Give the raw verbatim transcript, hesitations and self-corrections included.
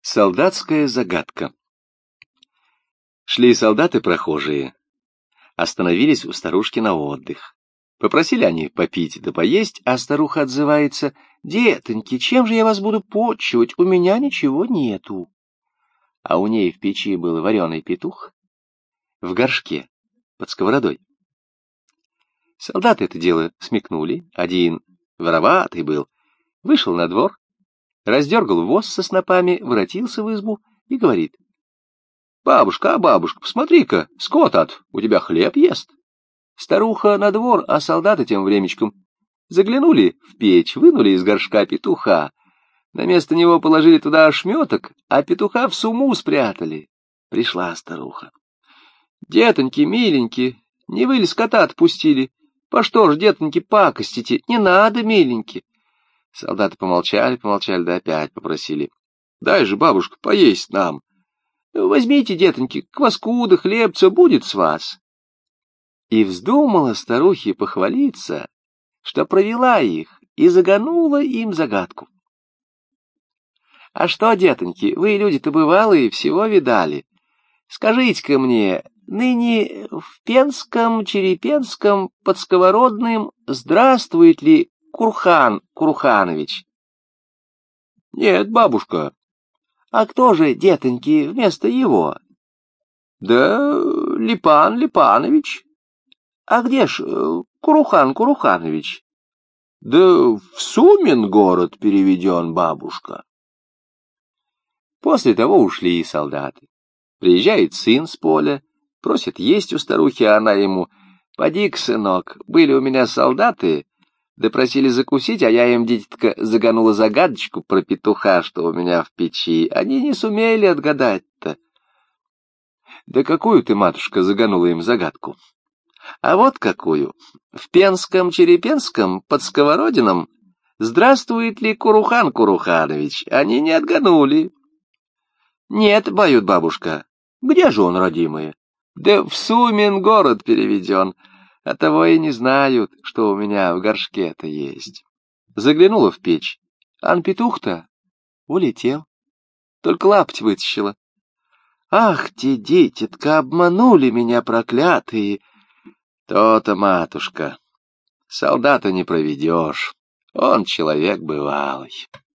Солдатская загадка. Шли солдаты-прохожие, остановились у старушки на отдых. Попросили они попить да поесть, а старуха отзывается: «Детоньки, чем же я вас буду почивать? У меня ничего нету». А у ней в печи был вареный петух в горшке под сковородой. Солдаты это дело смекнули. Один вороватый был, вышел на двор, раздергал воз со снопами, воротился в избу и говорит: «Бабушка, а бабушка, посмотри-ка, скот от, у тебя хлеб ест». Старуха на двор, а солдаты тем времечком заглянули в печь, вынули из горшка петуха, на место него положили туда ошметок, а петуха в сумму спрятали. Пришла старуха: «Детоньки, миленькие, не вы ли скота отпустили? По что ж, детоньки, пакостите? Не надо, миленькие». Солдаты помолчали, помолчали, да опять попросили: «Дай же, бабушка, поесть нам. Возьмите, детоньки, кваску да хлебца, будет с вас». И вздумала старухе похвалиться, что провела их и заганула им загадку. «А что, детоньки, вы люди-то бывалые, всего видали. Скажите-ка мне, ныне в Пенском, Черепенском, Подсковородным здравствует ли Курхан Курханович?» «Нет, бабушка». «А кто же, детоньки, вместо его?» «Да Липан Липанович». «А где ж Курухан Куруханович?» «Да в Сумин город переведен, бабушка». После того ушли и солдаты. Приезжает сын с поля, просит есть у старухи, а она ему: «Поди-ка, сынок, были у меня солдаты, да просили закусить, а я им, дитятка, заганула загадочку про петуха, что у меня в печи. Они не сумели отгадать-то». «Да какую ты, матушка, заганула им загадку?» «А вот какую. В Пенском, Черепенском, под Сковородином здравствует ли Курухан Куруханович? Они не отганули». «Нет, бают, бабушка. Где же он, родимые?» «Да в Сумин город переведен. Оттого и не знают, что у меня в горшке-то есть». Заглянула в печь. Ан петух-то улетел. Только лапть вытащила. «Ах, те дитятка, обманули меня, проклятые!» «То-то, матушка, солдата не проведешь, он человек бывалый».